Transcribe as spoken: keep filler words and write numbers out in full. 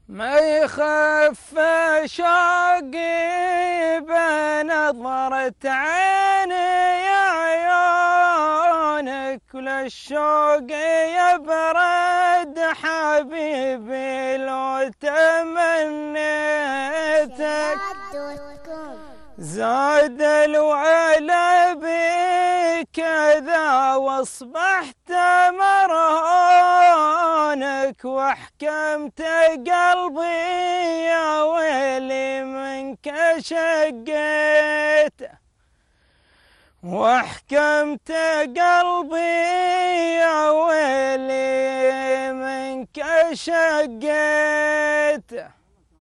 ما يخف شوقي بنظرة عيني يا عيونك، وللشوق يبرد حبيبي لو تمنيتك. زاد الوعلى بي كذا واصبحت مرهونك، وحكمت قلبي يا ويلي منك شقيت، وحكمت قلبي يا ويلي منك شقيت.